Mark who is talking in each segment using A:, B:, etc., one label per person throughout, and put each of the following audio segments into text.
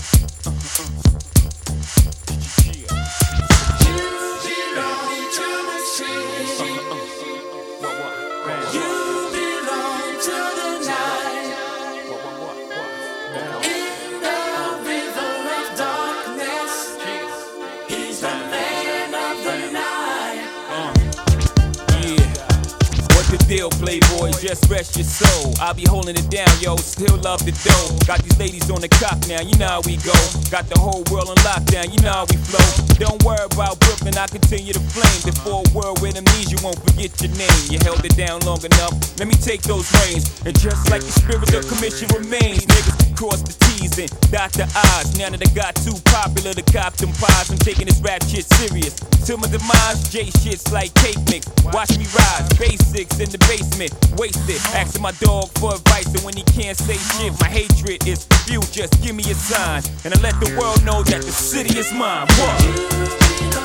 A: Deal, playboys, just rest your soul. I'll be holding it down, yo, still love the dough. Got these ladies on the cock now, you know how we go. Got the whole world on lockdown, you know how we flow. Don't worry about Brooklyn, I continue to flame. Before a world with amnesia, you won't forget your name. You held it down long enough, let me take those reins. And just like the spirit of commission remains, niggas cross the T's and dot the I's. Now that I got too popular to cop them pies, I'm taking this rap shit serious. Till my demise, J shit's like cake mix. Watch me rise, basics in the basement, wasted. Asking my dog for advice, and when he can't say shit, my hatred is few. Just give me a sign, and I let the world know that the city is mine. What?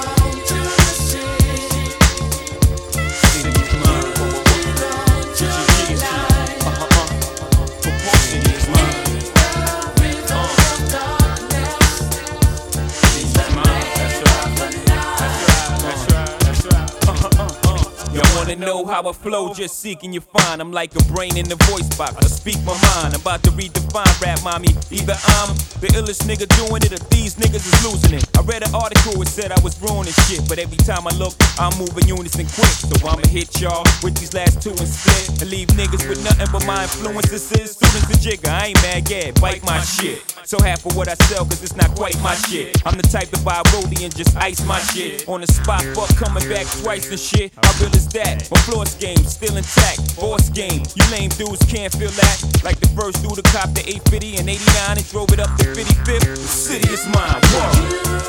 A: Wanna know how I flow, just seeking you find. I'm like a brain in the voice box, I speak my mind. I'm about to redefine rap, mommy. Either I'm the illest nigga doing it, or these niggas is losing it. I read an article, it said I was ruining shit, but every time I look, I'm moving unison quick. So I'ma hit y'all with these last two and split, and leave niggas with nothing but my influences. Students to jigger, I ain't mad, yeah, bite my shit. So half of what I sell, cause it's not quite my shit. I'm the type to buy a rollie and just ice my shit. On the spot, fuck coming back twice and shit. How real is that? My floor game still intact. Boss game, you lame dudes can't feel that. Like the first dude to cop the 850 and 89 and drove it up to 55th. The city is mine. Whoa.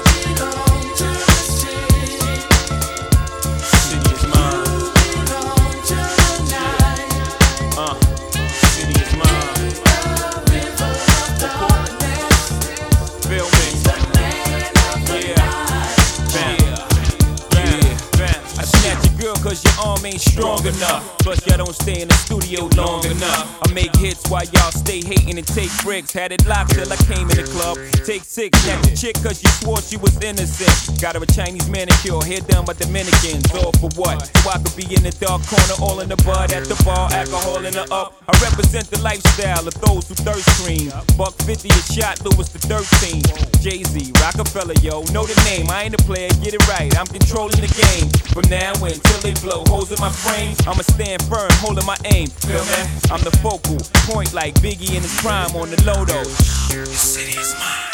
A: Cause your arm ain't strong enough. Plus y'all don't stay in the studio long enough. I make hits while y'all stay hating and take bricks. Had it locked till I came in the club. Take 6, snap the chick cause you swore she was innocent. Got her a Chinese manicure, hair done by Dominicans. All for what? So I could be in the dark corner, all in the bud at the bar, alcohol in the up. I represent the lifestyle of those who thirst cream. $1.50 a shot, Louis the 13. Jay-Z, Rockefeller, yo, know the name. I ain't a player, get it right. I'm controlling the game. From now until they blow holes in my frame, I'ma stand firm, holding my aim. Feel me? I'm the focal point like Biggie in his prime on the Lodo. The city is mine.